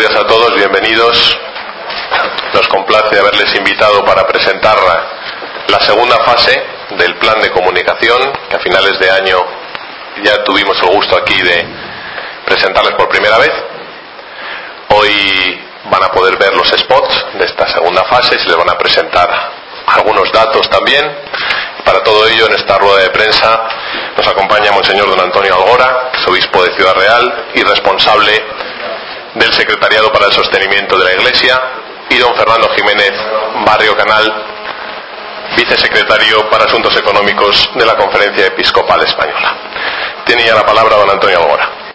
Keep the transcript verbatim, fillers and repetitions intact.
días a todos, bienvenidos. Nos complace haberles invitado para presentar la segunda fase del plan de comunicación, que a finales de año ya tuvimos el gusto aquí de presentarles por primera vez. Hoy van a poder ver los spots de esta segunda fase y se les van a presentar algunos datos también. Para todo ello, en esta rueda de prensa nos acompaña Monseñor Don Antonio Algora, que es obispo de Ciudad Real y responsable del Secretariado para el Sostenimiento de la Iglesia, y don Fernando Jiménez Barrio Canal, vicesecretario para Asuntos Económicos de la Conferencia Episcopal Española. Tiene ya la palabra don Antonio Algora.